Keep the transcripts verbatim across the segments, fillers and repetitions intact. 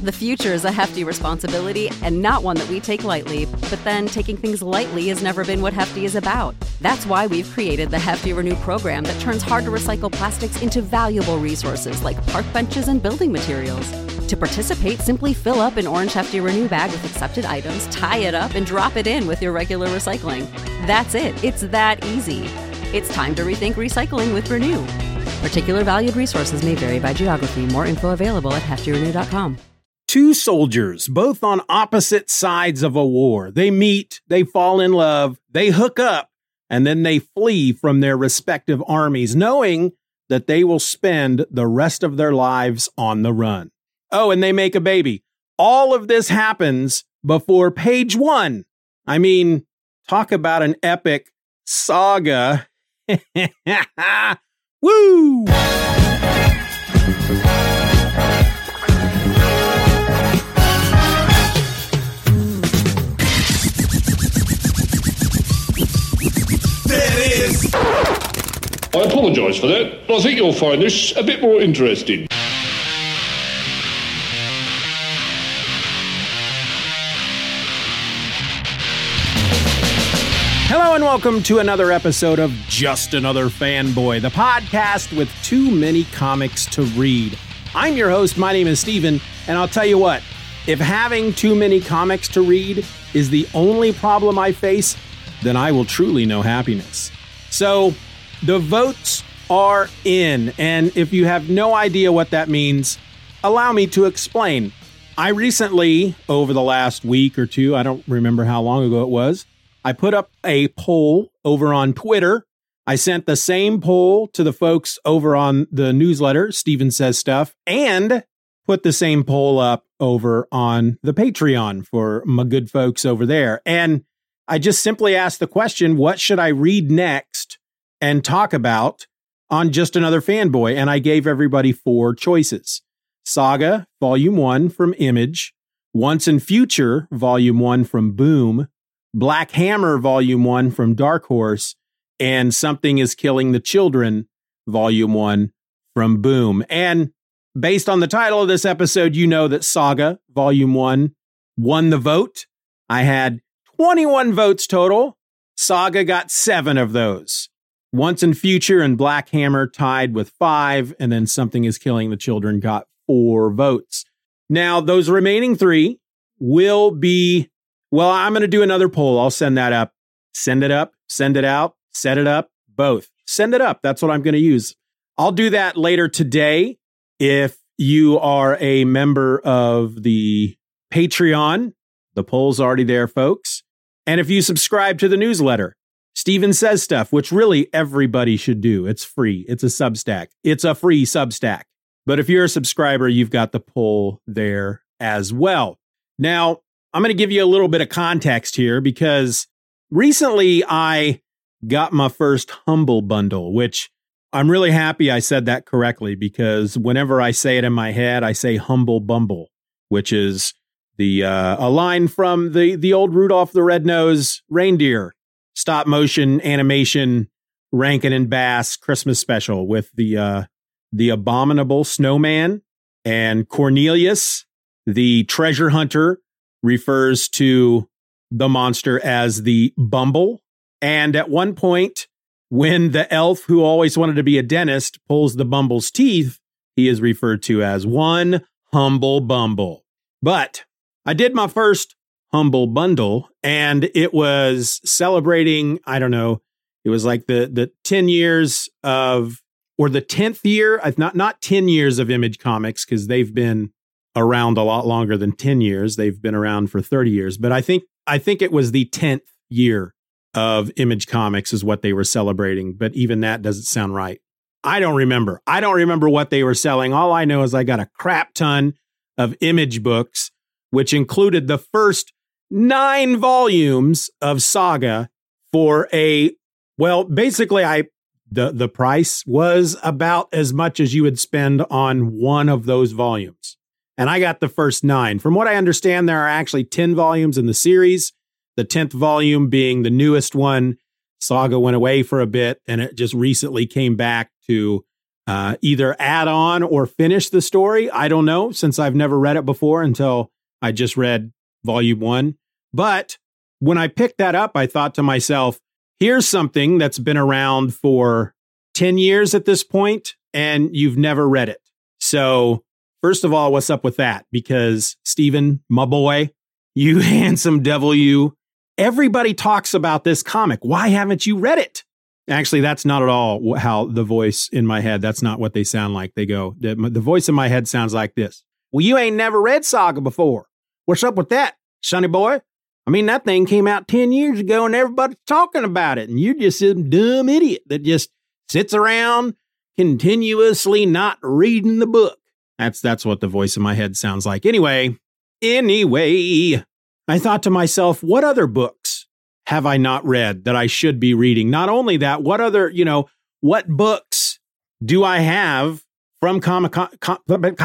The future is a hefty responsibility and not one that we take lightly, but then taking things lightly has never been what Hefty is about. That's why we've created the Hefty Renew program that turns hard-to-recycle plastics into valuable resources like park benches and building materials. To participate, simply fill up an orange Hefty Renew bag with accepted items, tie it up, and drop it in with your regular recycling. That's it. It's that easy. It's time to rethink recycling with Renew. Particular valued resources may vary by geography. More info available at hefty renew dot com. Two soldiers, both on opposite sides of a war. They meet, they fall in love, they hook up, and then they flee from their respective armies, knowing that they will spend the rest of their lives on the run. Oh, and they make a baby. All of this happens before page one. I mean, talk about an epic saga. Woo! I apologise for that. I think you'll find this a bit more interesting. Hello and welcome to another episode of Just Another Fanboy, the podcast with too many comics to read. I'm your host, my name is Steven, and I'll tell you what, if having too many comics to read is the only problem I face, then I will truly know happiness. So, the votes are in, and if you have no idea what that means, allow me to explain. I recently, over the last week or two, I don't remember how long ago it was, I put up a poll over on Twitter. I sent the same poll to the folks over on the newsletter, Steven Says Stuff, and put the same poll up over on the Patreon for my good folks over there. And I just simply asked the question, what should I read next and talk about on Just Another Fanboy? And I gave everybody four choices. Saga, Volume one from Image, Once and Future, Volume one from Boom, Black Hammer, Volume one from Dark Horse, and Something is Killing the Children, Volume one from Boom. And based on the title of this episode, you know that Saga, Volume one, won the vote. I had twenty-one votes total. Saga got seven of those. Once and Future and Black Hammer tied with five, and then Something is Killing the Children got four votes. Now, those remaining three will be, well, I'm going to do another poll. I'll send that up. Send it up, send it out, set it up, both. Send it up. That's what I'm going to use. I'll do that later today. If you are a member of the Patreon, the poll's already there, folks. And if you subscribe to the newsletter, Steven Says Stuff, which really everybody should do. It's free. It's a Substack. It's a free Substack. But if you're a subscriber, you've got the poll there as well. Now, I'm going to give you a little bit of context here because recently I got my first Humble Bundle, which I'm really happy I said that correctly because whenever I say it in my head, I say Humble Bumble, which is the uh, a line from the, the old Rudolph the Red-Nosed Reindeer stop motion animation Rankin and Bass Christmas special with the uh, the abominable snowman, and Cornelius, the treasure hunter, refers to the monster as the Bumble. And at one point, when the elf who always wanted to be a dentist pulls the Bumble's teeth, he is referred to as one Humble Bumble. But I did my first Humble Bundle, and it was celebrating, I don't know, it was like the the ten years of, or the tenth year, not, not ten years of Image Comics, because they've been around a lot longer than ten years. They've been around for thirty years, but I think I think it was the tenth year of Image Comics is what they were celebrating, but even that doesn't sound right. I don't remember. I don't remember what they were selling. All I know is I got a crap ton of Image books, which included the first nine volumes of Saga for a, well, basically I the the price was about as much as you would spend on one of those volumes. And I got the first nine. From what I understand, there are actually ten volumes in the series, the tenth volume being the newest one. Saga went away for a bit, and it just recently came back to uh, either add on or finish the story. I don't know, since I've never read it before until I just read volume one. But when I picked that up, I thought to myself, here's something that's been around for ten years at this point, and you've never read it. So first of all, what's up with that? Because Stephen, my boy, you handsome devil, you, everybody talks about this comic. Why haven't you read it? Actually, that's not at all how the voice in my head, that's not what they sound like. They go, the, the voice in my head sounds like this. Well, you ain't never read Saga before. What's up with that, sonny boy? I mean, that thing came out ten years ago and everybody's talking about it. And you're just some dumb idiot that just sits around continuously not reading the book. That's that's what the voice in my head sounds like. Anyway, anyway, I thought to myself, what other books have I not read that I should be reading? Not only that, what other, you know, what books do I have from Comic Con, from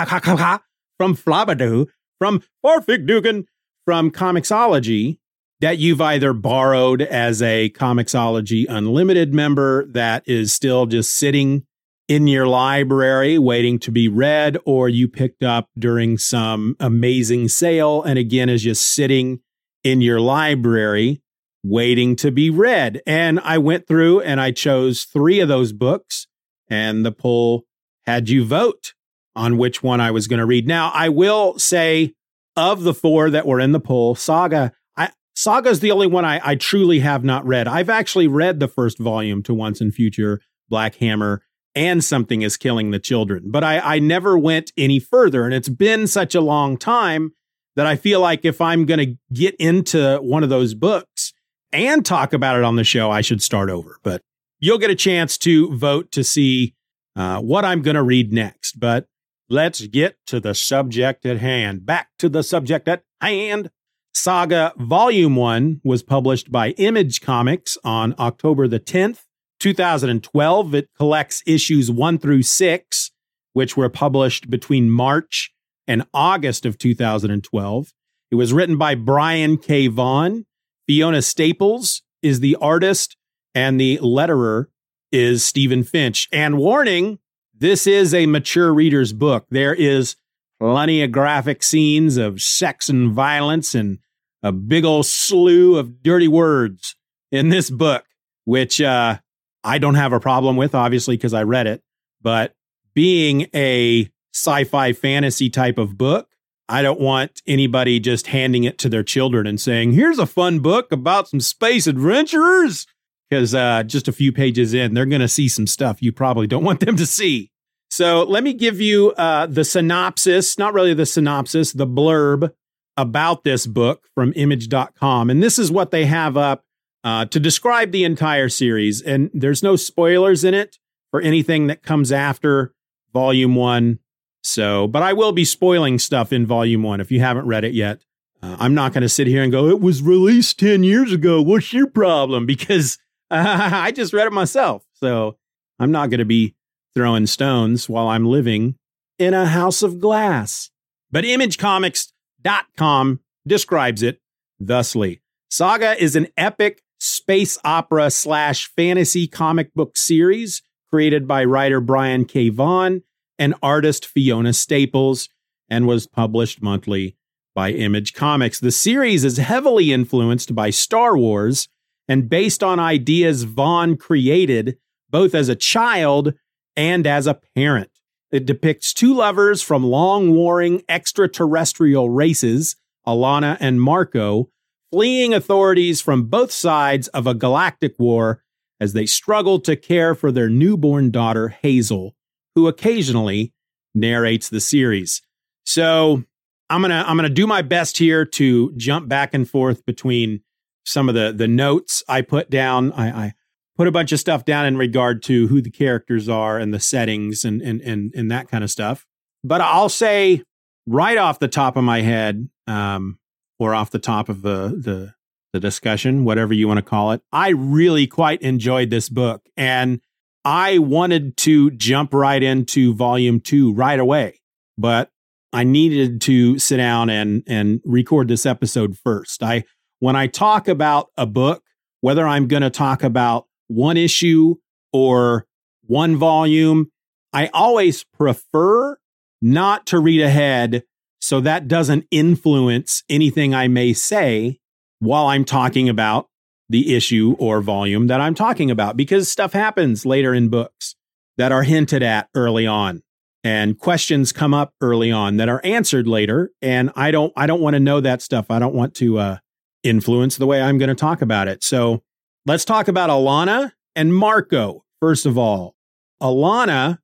Flabadoo, from Farfig Dugan, from Comixology that you've either borrowed as a Comixology Unlimited member that is still just sitting in your library waiting to be read, or you picked up during some amazing sale and again is just sitting in your library waiting to be read. And I went through and I chose three of those books, and the poll had you vote on which one I was going to read. Now, I will say, of the four that were in the poll, Saga, I, Saga is the only one I, I truly have not read. I've actually read the first volume to Once and Future, Black Hammer, and Something is Killing the Children. But I, I never went any further. And it's been such a long time that I feel like if I'm going to get into one of those books and talk about it on the show, I should start over. But you'll get a chance to vote to see uh, what I'm going to read next. But let's get to the subject at hand. Back to the subject at hand. Saga Volume one was published by Image Comics on October the tenth, two thousand twelve. It collects issues one through six, which were published between March and August of two thousand twelve. It was written by Brian K. Vaughan. Fiona Staples is the artist, and the letterer is Stephen Finch. And warning, this is a mature reader's book. There is plenty of graphic scenes of sex and violence and a big old slew of dirty words in this book, which uh, I don't have a problem with, obviously, because I read it. But being a sci-fi fantasy type of book, I don't want anybody just handing it to their children and saying, here's a fun book about some space adventurers. Because uh, just a few pages in, they're going to see some stuff you probably don't want them to see. So let me give you uh, the synopsis, not really the synopsis, the blurb about this book from image dot com. And this is what they have up uh, to describe the entire series. And there's no spoilers in it for anything that comes after volume one. So, but I will be spoiling stuff in volume one if you haven't read it yet. Uh, I'm not going to sit here and go, it was released ten years ago. What's your problem? Because uh, I just read it myself. So I'm not going to be throwing stones while I'm living in a house of glass. But image comics dot com describes it thusly. Saga is an epic space opera slash fantasy comic book series created by writer Brian K. Vaughan and artist Fiona Staples, and was published monthly by Image Comics. The series is heavily influenced by Star Wars and based on ideas Vaughan created both as a child and as a parent. It depicts two lovers from long-warring extraterrestrial races, Alana and Marco, fleeing authorities from both sides of a galactic war as they struggle to care for their newborn daughter, Hazel, who occasionally narrates the series. So I'm gonna I'm gonna do my best here to jump back and forth between some of the the notes I put down. I, I put a bunch of stuff down in regard to who the characters are and the settings and and and and that kind of stuff. But I'll say right off the top of my head, um, or off the top of the the the discussion, whatever you want to call it, I really quite enjoyed this book, and I wanted to jump right into volume two right away, but I needed to sit down and, and record this episode first. I, when I talk about a book, whether I'm going to talk about one issue or one volume, I always prefer not to read ahead so that doesn't influence anything I may say while I'm talking about the issue or volume that I'm talking about, because stuff happens later in books that are hinted at early on, and questions come up early on that are answered later. And I don't, I don't want to know that stuff. I don't want to uh, influence the way I'm going to talk about it. So let's talk about Alanna and Marco. First of all, Alanna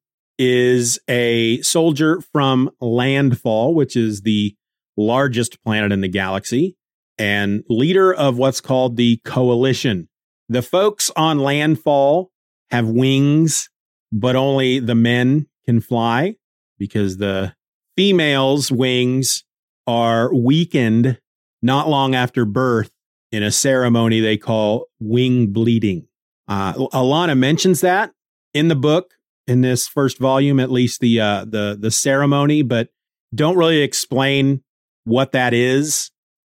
is a soldier from Landfall, which is the largest planet in the galaxy, and leader of what's called the Coalition. The folks on Landfall have wings, but only the men can fly because the females' wings are weakened not long after birth in a ceremony they call wing bleeding. Uh, Alanna mentions that in the book, in this first volume, at least the uh, the the ceremony, but don't really explain what that is.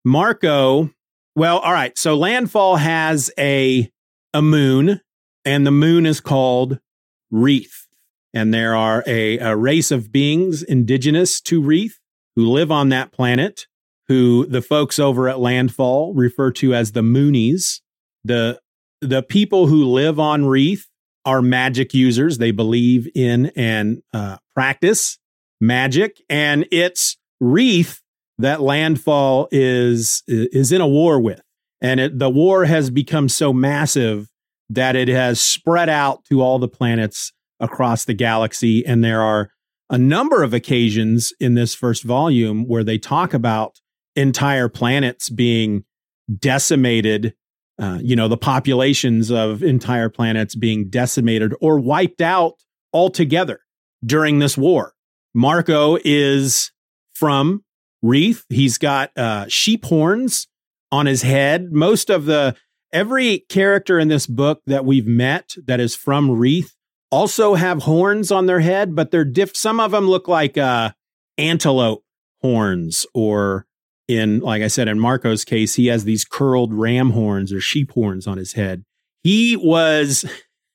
Marco, well, all right. So Landfall has a a moon, and the moon is called Reeth. And there are a, a race of beings indigenous to Reeth who live on that planet, who the folks over at Landfall refer to as the Moonies. The the people who live on Reeth are magic users. They believe in and uh, practice magic, and it's Reeth that Landfall is is in a war with. And it, the war has become so massive that it has spread out to all the planets across the galaxy. And there are a number of occasions in this first volume where they talk about entire planets being decimated, uh, you know, the populations of entire planets being decimated or wiped out altogether during this war. Marco is from Reeth. He's got uh, sheep horns on his head. Most of the, every character in this book that we've met that is from Reeth also have horns on their head, but they're diff. Some of them look like uh, antelope horns, or in, like I said, in Marco's case, he has these curled ram horns or sheep horns on his head. He was,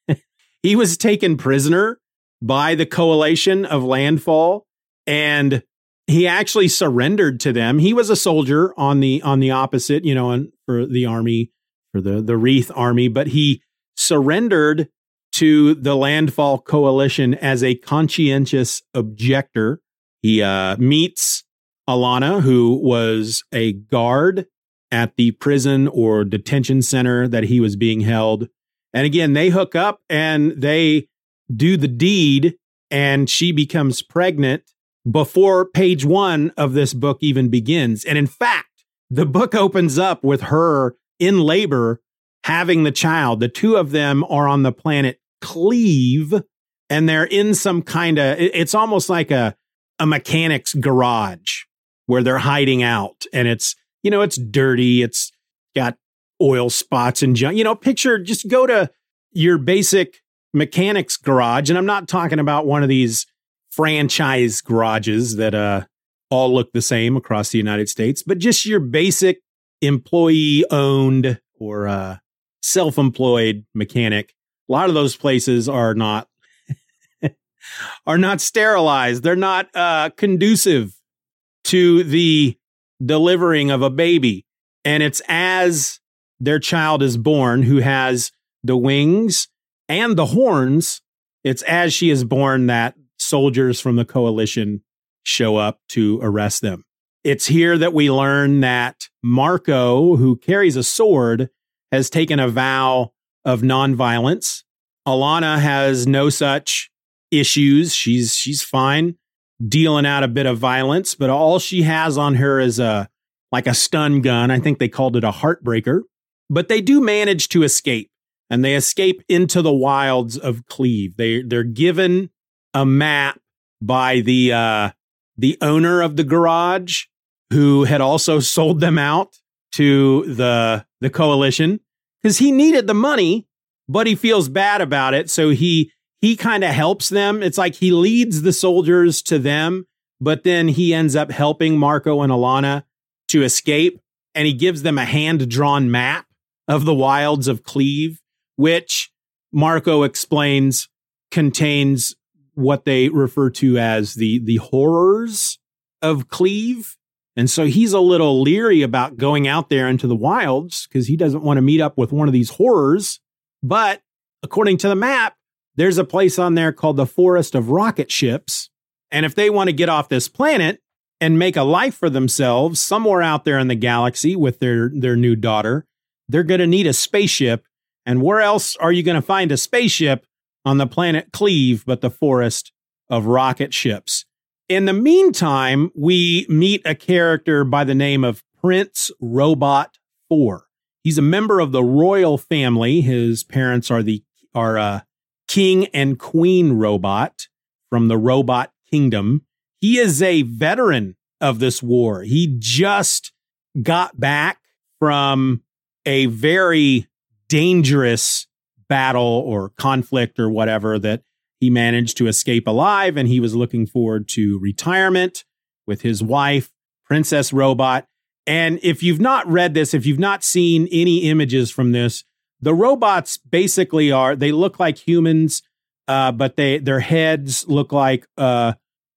he was taken prisoner by the Coalition of Landfall, and he actually surrendered to them. He was a soldier on the on the opposite, you know, and for the army, for the the Reeth army, but he surrendered to the Landfall Coalition as a conscientious objector. He uh, meets Alanna, who was a guard at the prison or detention center that he was being held. And again, they hook up and they do the deed, and she becomes pregnant before page one of this book even begins. And in fact, the book opens up with her in labor having the child. The two of them are on the planet Cleve, and they're in some kind of, it's almost like a, a mechanic's garage where they're hiding out. And it's, you know, it's dirty. It's got oil spots and junk. You know, picture, just go to your basic mechanic's garage. And I'm not talking about one of these franchise garages that uh, all look the same across the United States, but just your basic employee owned or uh, self-employed mechanic. A lot of those places are not are not sterilized. They're not uh, conducive to the delivering of a baby. And it's as their child is born, who has the wings and the horns, it's as she is born that soldiers from the Coalition show up to arrest them. It's here that we learn that Marco, who carries a sword, has taken a vow of nonviolence. Alanna has no such issues. She's she's fine dealing out a bit of violence, but all she has on her is a like a stun gun. I think they called it a heartbreaker. But they do manage to escape, and they escape into the wilds of Cleve. They they're given a map by the uh, the owner of the garage, who had also sold them out to the the Coalition because he needed the money, but he feels bad about it. So he he kind of helps them. It's like he leads the soldiers to them, but then he ends up helping Marco and Alanna to escape, and he gives them a hand-drawn map of the wilds of Cleve, which Marco explains contains what they refer to as the, the horrors of Cleve. And so he's a little leery about going out there into the wilds because he doesn't want to meet up with one of these horrors. But according to the map, there's a place on there called the Forest of Rocket Ships. And if they want to get off this planet and make a life for themselves somewhere out there in the galaxy with their, their new daughter, they're going to need a spaceship. And where else are you going to find a spaceship on the planet Cleve but the Forest of Rocket Ships? In the meantime, we meet a character by the name of Prince Robot four. He's a member of the royal family. His parents are the are uh, King and Queen Robot from the Robot Kingdom. He is a veteran of this war. He just got back from a very dangerous battle or conflict or whatever that he managed to escape alive, and he was looking forward to retirement with his wife, Princess Robot. And if you've not read this, if you've not seen any images from this, the robots basically are, they look like humans, uh, but they their heads look like uh,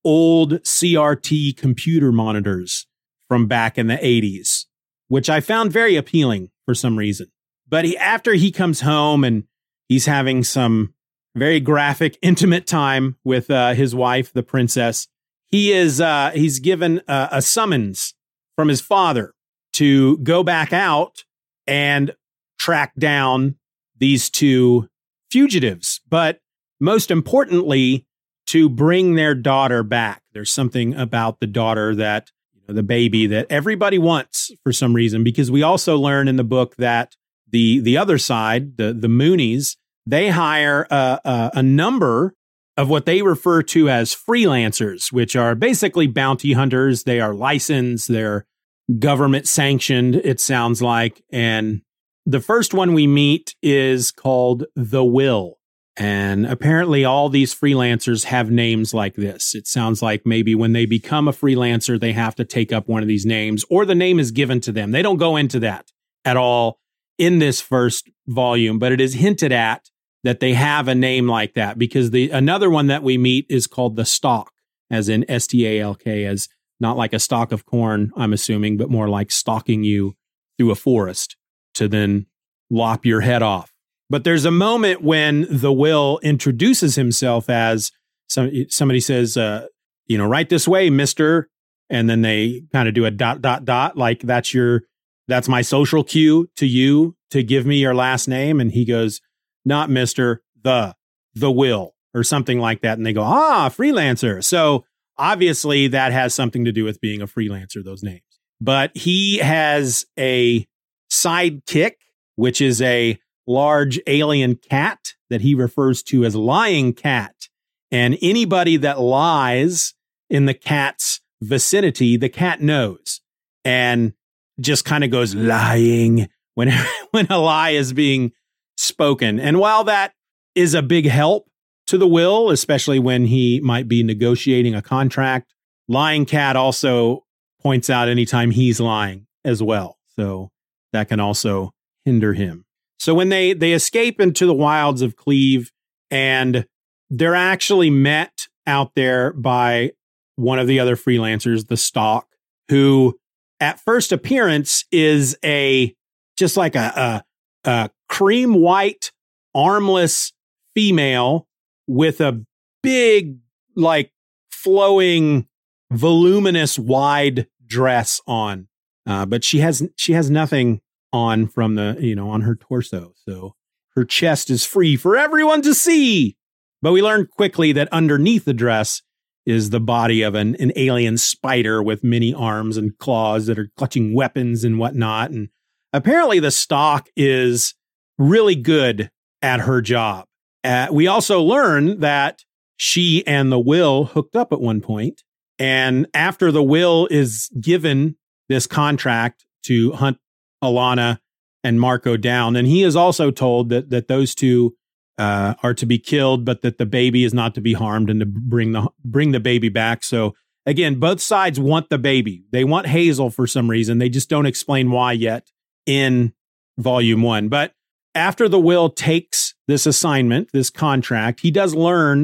old C R T computer monitors from back in the eighties, which I found very appealing for some reason. But he, after he comes home and he's having some very graphic, intimate time with uh, his wife, the princess, he is uh, he's given uh, a summons from his father to go back out and track down these two fugitives. But most importantly, to bring their daughter back. There's something about the daughter that, you know, the baby that everybody wants for some reason, because we also learn in the book that the the other side, the the Moonies, they hire a, a, a number of what they refer to as freelancers, which are basically bounty hunters. They are licensed, they're government sanctioned, it sounds like. And the first one we meet is called The Will. And apparently all these freelancers have names like this. It sounds like maybe when they become a freelancer, they have to take up one of these names, or the name is given to them. They don't go into that at all in this first volume, but it is hinted at that they have a name like that, because the another one that we meet is called the Stalk, as in S T A L K, as not like a stalk of corn, I'm assuming, but more like stalking you through a forest to then lop your head off. But there's a moment when the Will introduces himself as some, somebody says, uh, you know, right this way, mister. And then they kind of do a dot, dot, dot, like that's your, that's my social cue to you to give me your last name. And he goes, not Mister, the, the Will, or something like that. And they go, ah, freelancer. So obviously that has something to do with being a freelancer, those names. But he has a sidekick, which is a large alien cat that he refers to as Lying Cat. And anybody that lies in the cat's vicinity, the cat knows and just kind of goes lying when, when a lie is being spoken. And while that is a big help to the Will, especially when he might be negotiating a contract, Lying Cat also points out anytime he's lying as well. So that can also hinder him. So when they, they escape into the wilds of Cleve, and they're actually met out there by one of the other freelancers, the Stalk, who at first appearance is a just like a, a, a cream white, armless female with a big, like flowing, voluminous, wide dress on. Uh, but she has she has nothing on from the, you know, on her torso. So her chest is free for everyone to see. But we learn quickly that underneath the dress is the body of an, an alien spider with many arms and claws that are clutching weapons and whatnot. And apparently the Stalk is really good at her job. Uh, we also learn that she and the Will hooked up at one point. And after the Will is given this contract to hunt Alana and Marco down, and he is also told that that those two uh, are to be killed, but that the baby is not to be harmed, and to bring the bring the baby back. So again, both sides want the baby. They want Hazel for some reason. They just don't explain why yet in volume one. But after the Will takes this assignment, this contract, he does learn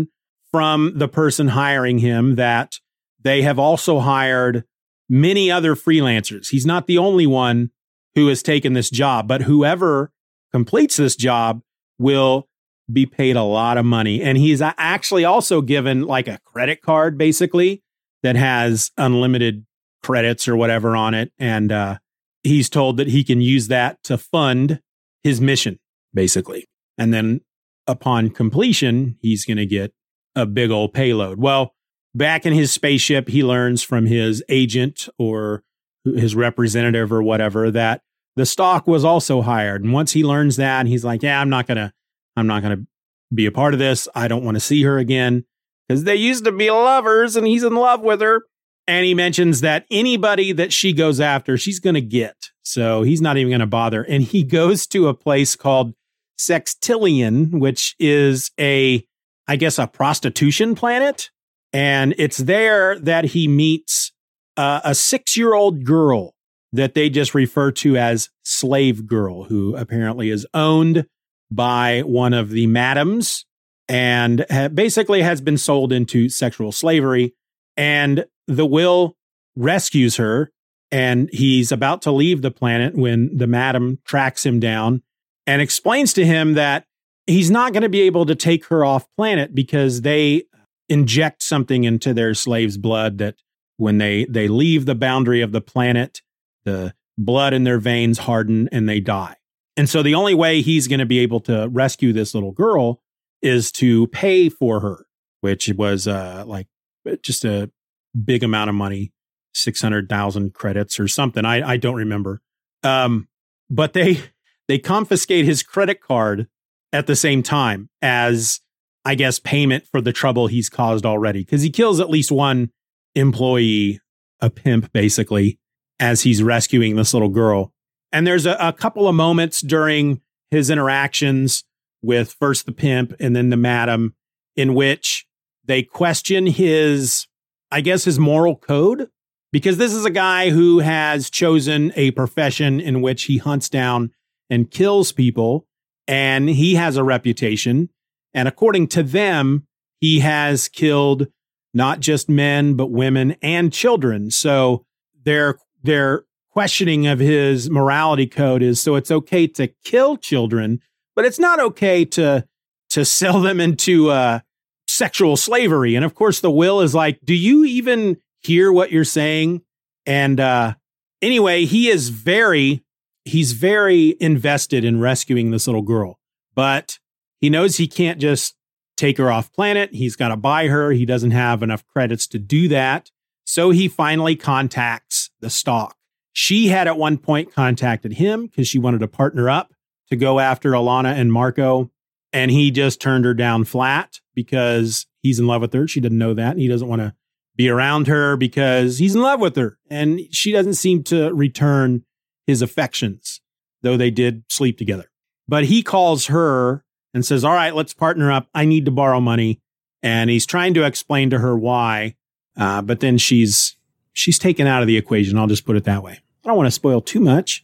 from the person hiring him that they have also hired many other freelancers. He's not the only one who has taken this job, but whoever completes this job will be paid a lot of money. And he's actually also given like a credit card, basically, that has unlimited credits or whatever on it. And uh, he's told that he can use that to fund his mission, basically. And then upon completion, he's going to get a big old payload. Well, back in his spaceship, he learns from his agent or his representative or whatever that the Stalk was also hired. And once he learns that, he's like, yeah, I'm not going to, I'm not going to be a part of this. I don't want to see her again because they used to be lovers and he's in love with her. And he mentions that anybody that she goes after, she's going to get. So he's not even going to bother. And he goes to a place called Sextillion, which is a, I guess, a prostitution planet. And it's there that he meets uh, a six-year-old girl that they just refer to as Slave Girl, who apparently is owned by one of the madams and ha- basically has been sold into sexual slavery. And the Will rescues her, and he's about to leave the planet when the madam tracks him down and explains to him that he's not going to be able to take her off planet because they inject something into their slaves' blood that when they, they leave the boundary of the planet, the blood in their veins harden and they die. And so the only way he's going to be able to rescue this little girl is to pay for her, which was uh, like just a big amount of money, six hundred thousand credits or something. I, I don't remember. Um, but they they confiscate his credit card at the same time as, I guess, payment for the trouble he's caused already, because he kills at least one employee, a pimp, basically, as he's rescuing this little girl. And there's a, a couple of moments during his interactions with first the pimp and then the madam in which they question his, I guess, his moral code, because this is a guy who has chosen a profession in which he hunts down and kills people, and he has a reputation. And according to them, he has killed not just men, but women and children. So their their questioning of his morality code is, so it's okay to kill children, but it's not okay to to sell them into uh, sexual slavery. And of course, the Will is like, do you even hear what you're saying? And uh, anyway, he is very, he's very invested in rescuing this little girl, but he knows he can't just take her off planet. He's got to buy her. He doesn't have enough credits to do that. So he finally contacts the Stalk. She had at one point contacted him because she wanted to partner up to go after Alana and Marco. And he just turned her down flat because he's in love with her. She didn't know that. And he doesn't want to be around her because he's in love with her. And she doesn't seem to return his affections, though they did sleep together. But he calls her and says, all right, let's partner up. I need to borrow money. And he's trying to explain to her why. Uh, but then she's she's taken out of the equation. I'll just put it that way. I don't want to spoil too much.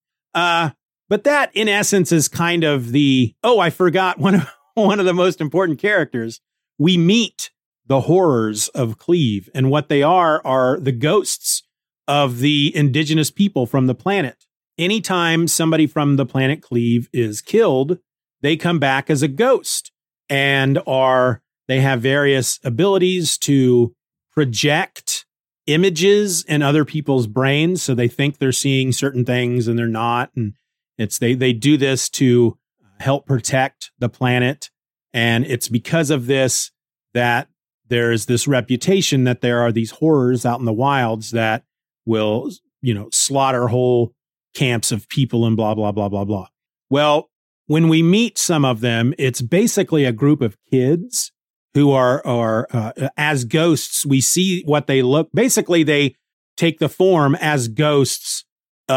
Uh, but that, in essence, is kind of the, oh, I forgot one of, one of the most important characters. We meet the horrors of Cleve, and what they are are the ghosts of the indigenous people from the planet. Anytime somebody from the planet Cleve is killed, they come back as a ghost and are, they have various abilities to project images in other people's brains. So they think they're seeing certain things and they're not. And it's, they, they do this to help protect the planet. And it's because of this that there is this reputation that there are these horrors out in the wilds that will, you know, slaughter whole camps of people and blah, blah, blah, blah, blah. Well, when we meet some of them, it's basically a group of kids who are, are uh, as ghosts. We see what they look. Basically, they take the form as ghosts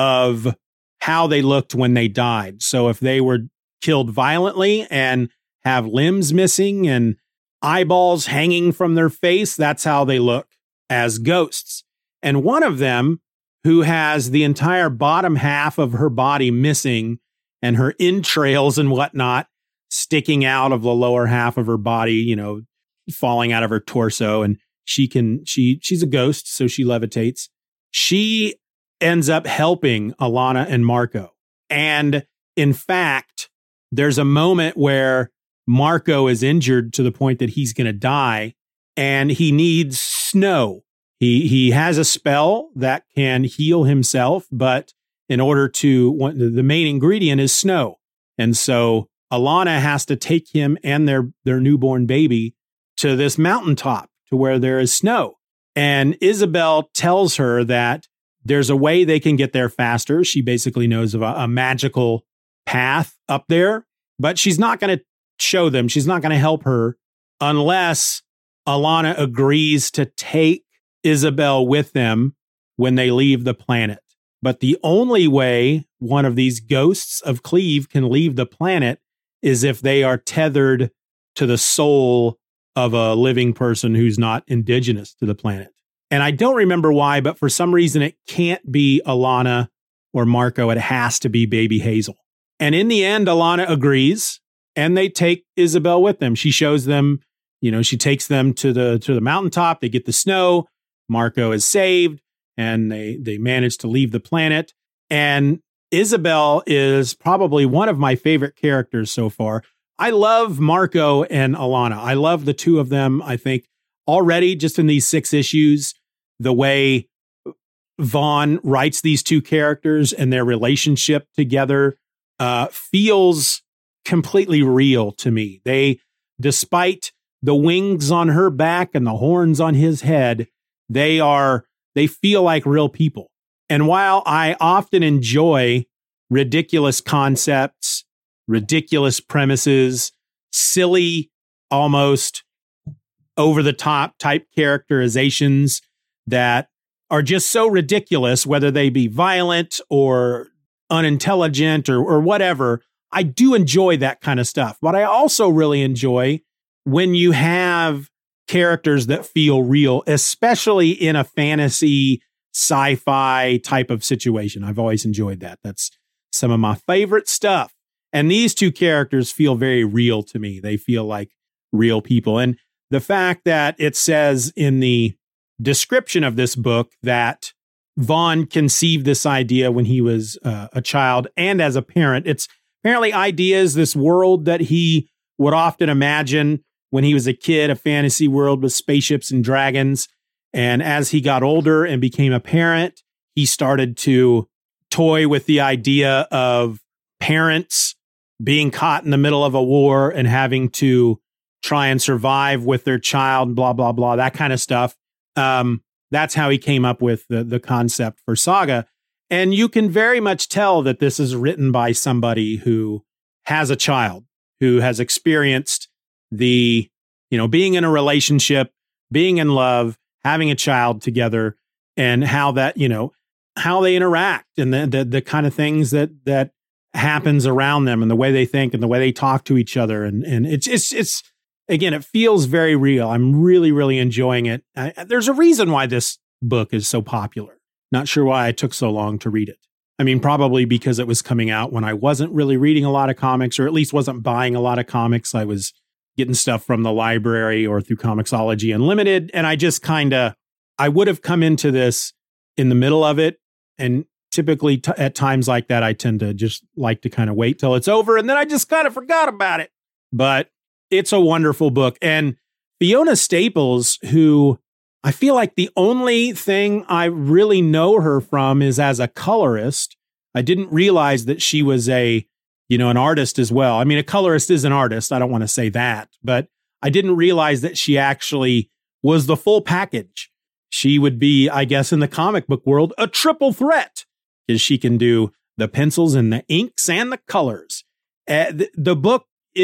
of how they looked when they died. So if they were killed violently and have limbs missing and eyeballs hanging from their face, that's how they look as ghosts. And one of them, who has the entire bottom half of her body missing and her entrails and whatnot sticking out of the lower half of her body, you know, falling out of her torso, and she can, she, she's a ghost, so she levitates. She ends up helping Alana and Marco. And in fact, there's a moment where Marco is injured to the point that he's going to die, and he needs snow. He he has a spell that can heal himself, but in order to, the main ingredient is snow. And so Alana has to take him and their, their newborn baby to this mountaintop to where there is snow. And Isabel tells her that there's a way they can get there faster. She basically knows of a, a magical path up there, but she's not going to show them. She's not going to help her unless Alana agrees to take Isabel with them when they leave the planet. But the only way one of these ghosts of Cleve can leave the planet is if they are tethered to the soul of a living person who's not indigenous to the planet. And I don't remember why, but for some reason it can't be Alana or Marco. It has to be baby Hazel. And in the end, Alana agrees, and they take Isabel with them. She shows them, you know, she takes them to the to the mountaintop. They get the snow. Marco is saved, and they they manage to leave the planet. And Isabel is probably one of my favorite characters so far. I love Marco and Alana. I love the two of them. I think already just in these six issues, the way Vaughn writes these two characters and their relationship together uh, feels completely real to me. They, despite the wings on her back and the horns on his head, they are, they feel like real people. And while I often enjoy ridiculous concepts, ridiculous premises, silly, almost over the top type characterizations that are just so ridiculous, whether they be violent or unintelligent or, or whatever, I do enjoy that kind of stuff. But I also really enjoy when you have characters that feel real, especially in a fantasy sci-fi type of situation. I've always enjoyed that. That's some of my favorite stuff. And these two characters feel very real to me. They feel like real people. And the fact that it says in the description of this book that Vaughn conceived this idea when he was uh, a child and as a parent, it's apparently ideas, this world that he would often imagine when he was a kid, a fantasy world with spaceships and dragons. And as he got older and became a parent, he started to toy with the idea of parents being caught in the middle of a war and having to try and survive with their child, blah, blah, blah, that kind of stuff. Um, that's how he came up with the, the concept for Saga. And you can very much tell that this is written by somebody who has a child, who has experienced the, you know, being in a relationship, being in love, having a child together, and how that, you know, how they interact and the, the, the kind of things that, that happens around them and the way they think and the way they talk to each other. And, and it's, it's, it's, again, it feels very real. I'm really, really enjoying it. I, there's a reason why this book is so popular. Not sure why I took so long to read it. I mean, probably because it was coming out when I wasn't really reading a lot of comics, or at least wasn't buying a lot of comics. I was getting stuff from the library or through Comixology Unlimited. And I just kind of, I would have come into this in the middle of it. And typically t- at times like that, I tend to just like to kind of wait till it's over. And then I just kind of forgot about it. But it's a wonderful book. And Fiona Staples, who I feel like the only thing I really know her from is as a colorist. I didn't realize that she was a, you know, an artist as well. I mean, a colorist is an artist. I don't want to say that, but I didn't realize that she actually was the full package. She would be, I guess, in the comic book world, a triple threat, because she can do the pencils and the inks and the colors. Uh, the, the book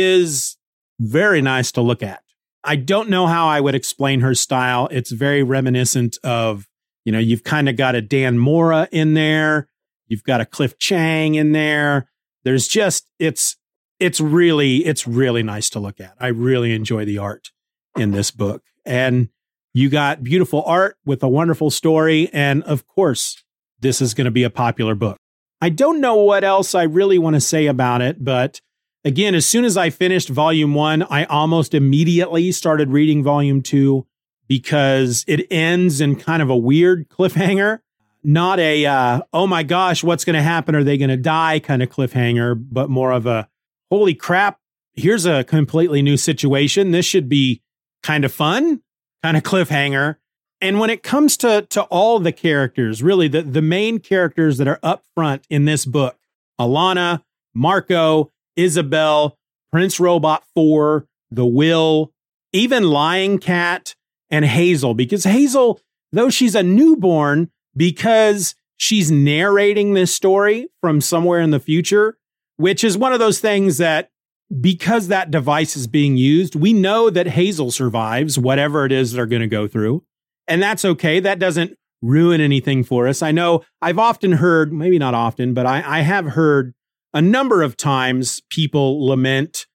is very nice to look at. I don't know how I would explain her style. It's very reminiscent of, you know, you've kind of got a Dan Mora in there. You've got a Cliff Chang in there. There's just, it's, it's really, it's really nice to look at. I really enjoy the art in this book. And you got beautiful art with a wonderful story. And of course, this is going to be a popular book. I don't know what else I really want to say about it, but Again, as soon as I finished volume one, I almost immediately started reading volume two because it ends in kind of a weird cliffhanger. Not a, uh, oh my gosh, what's going to happen? Are they going to die kind of cliffhanger, but more of a, holy crap, here's a completely new situation. This should be kind of fun, kind of cliffhanger. And when it comes to, to all the characters, really the, the main characters that are up front in this book, Alana, Marco, Isabel, Prince Robot four, The Will, even Lying Cat and Hazel, because Hazel, though she's a newborn, because she's narrating this story from somewhere in the future, which is one of those things that because that device is being used, we know that Hazel survives whatever it is they're going to go through. And that's okay. That doesn't ruin anything for us. I know I've often heard, maybe not often, but I, I have heard a number of times people lament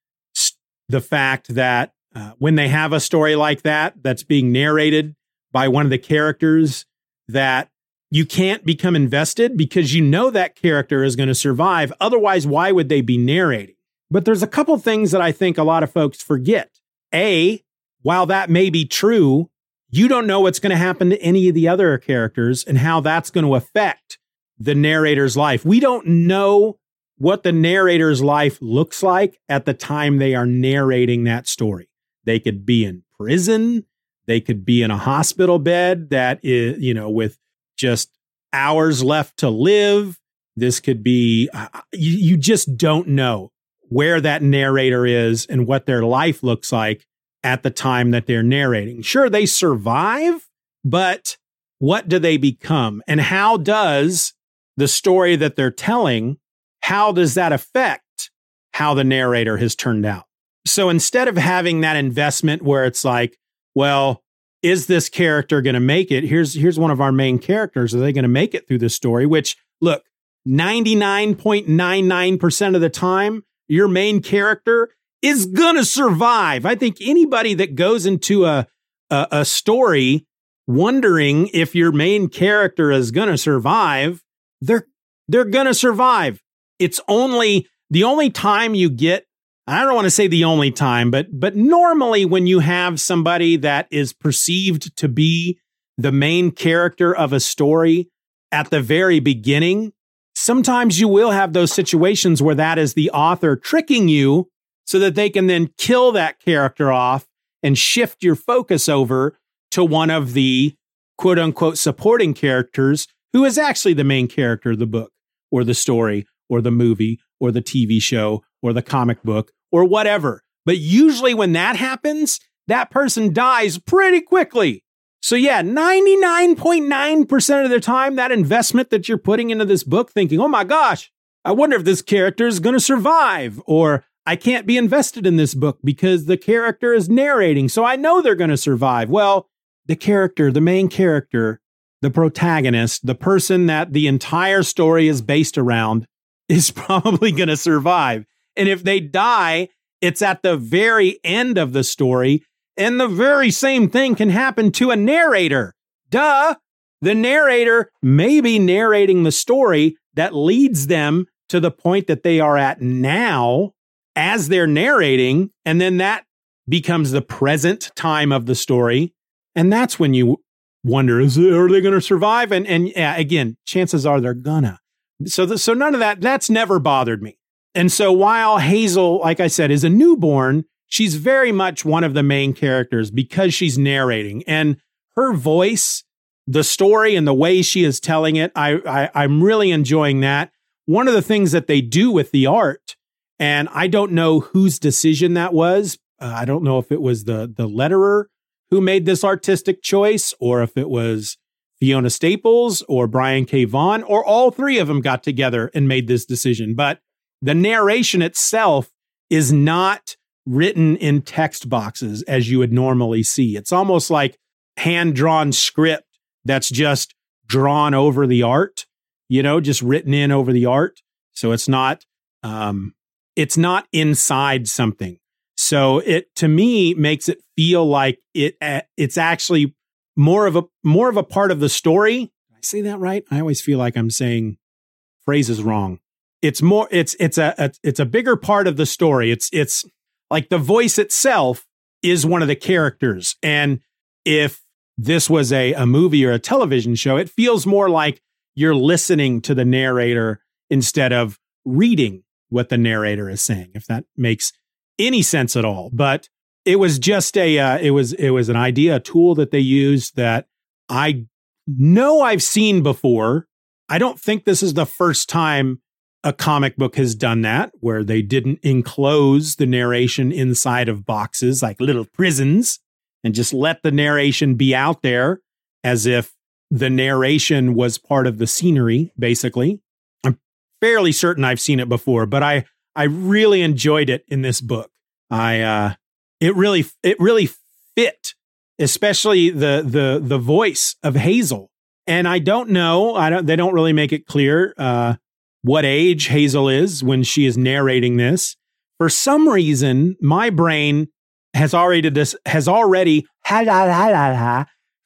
the fact that uh, when they have a story like that, that's being narrated by one of the characters, that you can't become invested because you know that character is going to survive. Otherwise, why would they be narrating? But there's a couple things that I think a lot of folks forget. A, while that may be true, you don't know what's going to happen to any of the other characters and how that's going to affect the narrator's life. We don't know what the narrator's life looks like at the time they are narrating that story. They could be in prison. They could be in a hospital bed that is, you know, with just hours left to live. This could be, uh, you, you just don't know where that narrator is and what their life looks like at the time that they're narrating. Sure, they survive, but what do they become? And how does the story that they're telling, how does that affect how the narrator has turned out? So instead of having that investment where it's like, well, is this character going to make it? Here's, here's one of our main characters. Are they going to make it through this story? Which, look, ninety-nine point nine nine percent of the time, your main character is going to survive. I think anybody that goes into a, a, a story wondering if your main character is going to survive, they're, they're going to survive. It's only the only time you get, I don't want to say the only time, but, but normally when you have somebody that is perceived to be the main character of a story at the very beginning, sometimes you will have those situations where that is the author tricking you so that they can then kill that character off and shift your focus over to one of the quote unquote supporting characters who is actually the main character of the book or the story or the movie or the T V show or the comic book or whatever. But usually when that happens, that person dies pretty quickly. So yeah, ninety-nine point nine percent of the time, that investment that you're putting into this book thinking, oh my gosh, I wonder if this character is going to survive, or I can't be invested in this book because the character is narrating, so I know they're going to survive. Well, the character, the main character, the protagonist, the person that the entire story is based around is probably going to survive. And if they die, it's at the very end of the story. And the very same thing can happen to a narrator. Duh. The narrator may be narrating the story that leads them to the point that they are at now as they're narrating. And then that becomes the present time of the story. And that's when you wonder, is it, are they going to survive? And, and yeah, again, chances are they're gonna. So, the, so none of that, that's never bothered me. And so while Hazel, like I said, is a newborn, she's very much one of the main characters because she's narrating, and her voice, the story and the way she is telling it, I, I, I'm really enjoying that. One of the things that they do with the art, and I don't know whose decision that was. Uh, I don't know if it was the, the letterer who made this artistic choice, or if it was Fiona Staples or Brian K. Vaughan, or all three of them got together and made this decision. But the narration itself is not written in text boxes as you would normally see. It's almost like hand-drawn script that's just drawn over the art, you know, just written in over the art. So it's not, um, it's not inside something. So it, to me, makes it feel like it, uh, it's actually more of a, more of a part of the story. Did I say that right? I always feel like I'm saying phrases wrong. it's more, it's, it's a, a, it's a bigger part of the story. It's, it's like the voice itself is one of the characters. And if this was a, a movie or a television show, it feels more like you're listening to the narrator instead of reading what the narrator is saying, if that makes any sense at all. But it was just a, uh, it was, it was an idea, a tool that they used that I know I've seen before. I don't think this is the first time a comic book has done that, where they didn't enclose the narration inside of boxes like little prisons and just let the narration be out there as if the narration was part of the scenery, basically. I'm fairly certain I've seen it before, but I, I really enjoyed it in this book. I, uh, it really, it really fit, especially the, the, the voice of Hazel. And I don't know, I don't, they don't really make it clear, uh, what age Hazel is when she is narrating this. For some reason, my brain has already this has already ha la la la la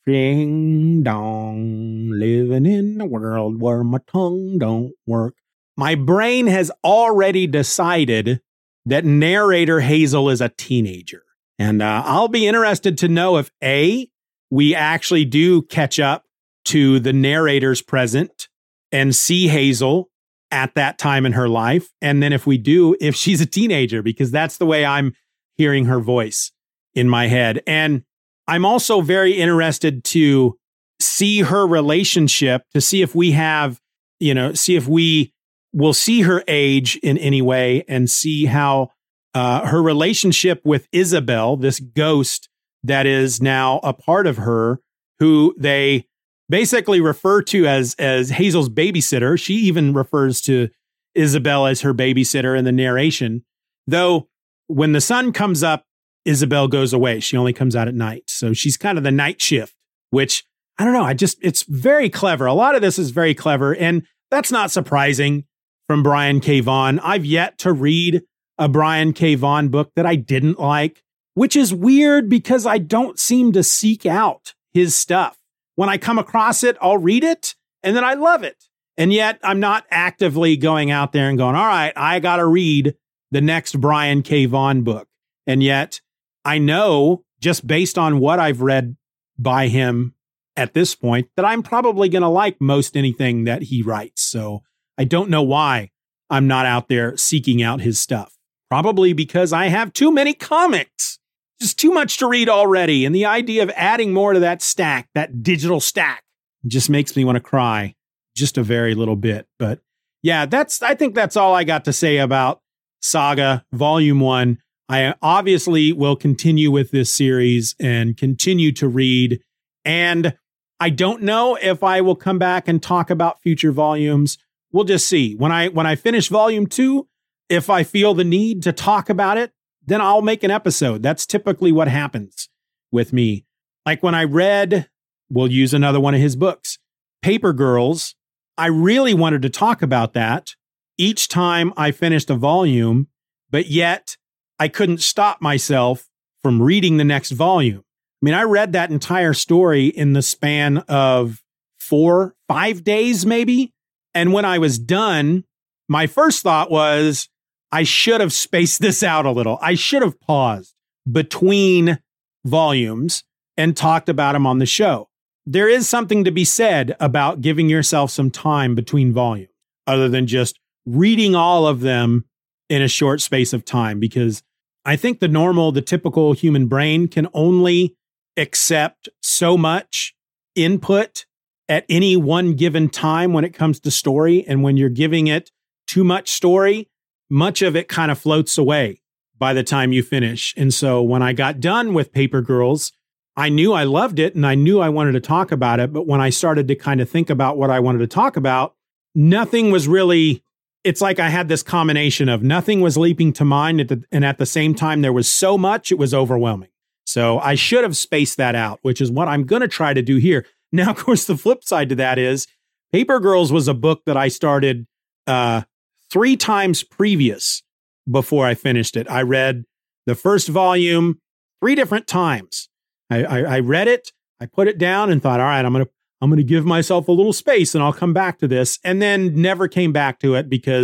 ding dong, living in a world where my tongue don't work. My brain has already decided that narrator Hazel is a teenager. And uh, I'll be interested to know if A, we actually do catch up to the narrator's present and see Hazel at that time in her life. And then if we do, if she's a teenager, because that's the way I'm hearing her voice in my head. And I'm also very interested to see her relationship, to see if we have, you know, see if we will see her age in any way and see how uh, her relationship with Isabel, this ghost that is now a part of her, who they basically refer to as, as Hazel's babysitter. She even refers to Isabel as her babysitter in the narration. Though when the sun comes up, Isabel goes away. She only comes out at night. So she's kind of the night shift, which I don't know. I just, it's very clever. A lot of this is very clever. And that's not surprising from Brian K. Vaughan. I've yet to read a Brian K. Vaughan book that I didn't like, which is weird because I don't seem to seek out his stuff. When I come across it, I'll read it and then I love it. And yet I'm not actively going out there and going, all right, I got to read the next Brian K. Vaughan book. And yet I know, just based on what I've read by him at this point, that I'm probably going to like most anything that he writes. So I don't know why I'm not out there seeking out his stuff. Probably because I have too many comics. Just too much to read already. And the idea of adding more to that stack, that digital stack, just makes me want to cry just a very little bit. But yeah, that's, I think that's all I got to say about Saga Volume One. I obviously will continue with this series and continue to read. And I don't know if I will come back and talk about future volumes. We'll just see. When I, when I finish Volume Two, if I feel the need to talk about it, then I'll make an episode. That's typically what happens with me. Like when I read, we'll use another one of his books, Paper Girls. I really wanted to talk about that each time I finished a volume, but yet I couldn't stop myself from reading the next volume. I mean, I read that entire story in the span of four, five days, maybe. And when I was done, my first thought was, I should have spaced this out a little. I should have paused between volumes and talked about them on the show. There is something to be said about giving yourself some time between volumes, other than just reading all of them in a short space of time, because I think the normal, the typical human brain can only accept so much input at any one given time when it comes to story. And when you're giving it too much story, much of it kind of floats away by the time you finish. And so when I got done with Paper Girls, I knew I loved it and I knew I wanted to talk about it. But when I started to kind of think about what I wanted to talk about, nothing was really, it's like I had this combination of nothing was leaping to mind. At the, and at the same time, there was so much, it was overwhelming. So I should have spaced that out, which is what I'm going to try to do here. Now, of course, the flip side to that is Paper Girls was a book that I started uh, three times previous before I finished it. I read the first volume three different times. I, I, I read it, I put it down and thought, all right, I'm going to, I'm going to give myself a little space and I'll come back to this. And then never came back to it because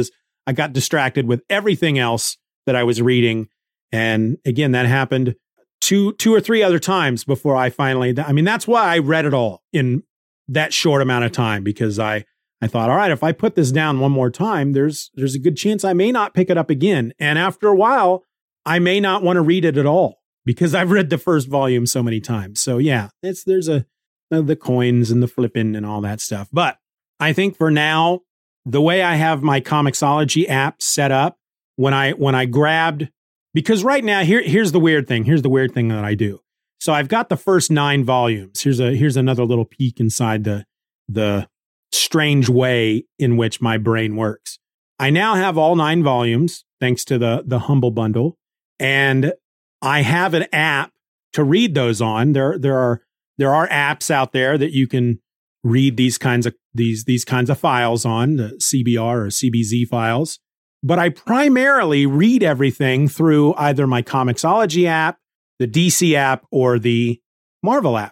I got distracted with everything else that I was reading. And again, that happened two, two or three other times before I finally, I mean, that's why I read it all in that short amount of time, because I, I thought, all right, if I put this down one more time, there's, there's a good chance I may not pick it up again. And after a while, I may not want to read it at all because I've read the first volume so many times. So yeah, it's, there's a, the coins and the flipping and all that stuff. But I think for now, the way I have my Comixology app set up, when I, when I grabbed, because right now, here, here's the weird thing. Here's the weird thing that I do. So I've got the first nine volumes. Here's a, here's another little peek inside the, the strange way in which my brain works. I now have all nine volumes, thanks to the, the Humble Bundle. And I have an app to read those on. There, there are, there are apps out there that you can read these kinds of, these, these kinds of files on, the C B R or C B Z files. But I primarily read everything through either my Comixology app, the D C app, or the Marvel app.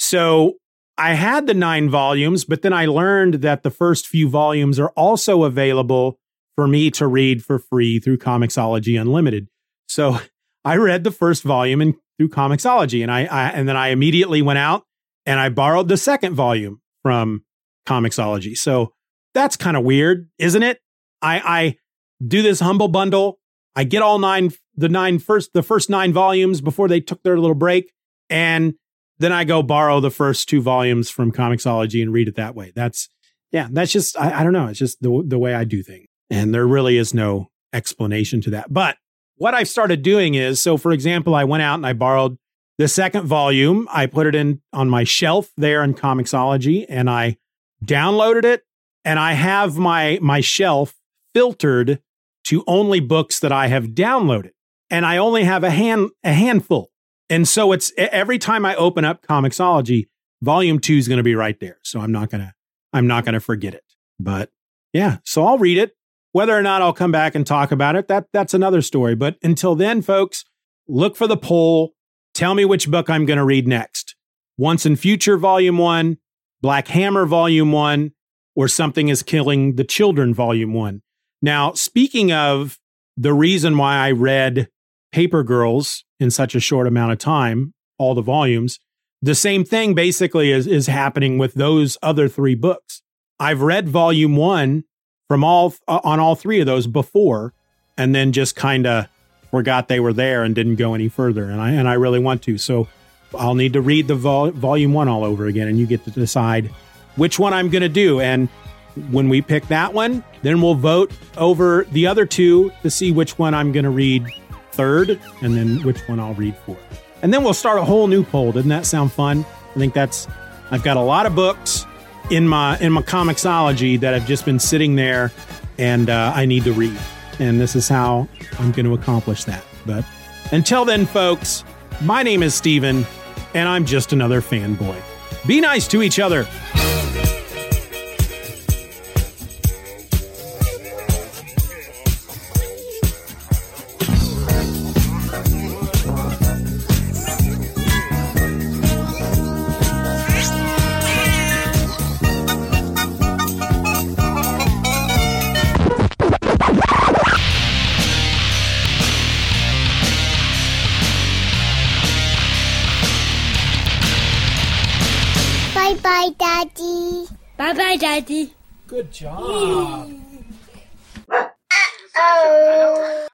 So I had the nine volumes, but then I learned that the first few volumes are also available for me to read for free through Comixology Unlimited. So I read the first volume in, through Comixology, and I, I and then I immediately went out and I borrowed the second volume from Comixology. So that's kind of weird, isn't it? I, I do this Humble Bundle. I get all nine, the nine first, the first nine volumes before they took their little break. And then I go borrow the first two volumes from Comixology and read it that way. That's, yeah, that's just, I, I don't know. It's just the, the way I do things. And there really is no explanation to that. But what I've started doing is, so for example, I went out and I borrowed the second volume. I put it in on my shelf there in Comixology and I downloaded it. And I have my, my shelf filtered to only books that I have downloaded. And I only have a hand, a handful. And so it's every time I open up Comixology, volume two is going to be right there. So I'm not going to, I'm not going to forget it. But yeah, so I'll read it. Whether or not I'll come back and talk about it, that that's another story. But until then, folks, look for the poll. Tell me which book I'm going to read next. Once and Future Volume one, Black Hammer Volume one, or Something is Killing the Children Volume one. Now, speaking of the reason why I read Paper Girls in such a short amount of time, all the volumes, the same thing basically is, is happening with those other three books. I've read Volume one from all uh, on all three of those before, and then just kind of forgot they were there and didn't go any further. And I and I really want to, so I'll need to read the vol- Volume one all over again, and you get to decide which one I'm going to do. And when we pick that one, then we'll vote over the other two to see which one I'm going to read third, and then which one I'll read fourth. And then we'll start a whole new poll. Doesn't that sound fun? I think that's, I've got a lot of books in my in my Comixology that have just been sitting there, and uh, I need to read. And this is how I'm going to accomplish that. But until then, folks, my name is Steven, and I'm just another fanboy. Be nice to each other. Bye-bye, Daddy. Bye-bye, Daddy. Good job. Uh-oh.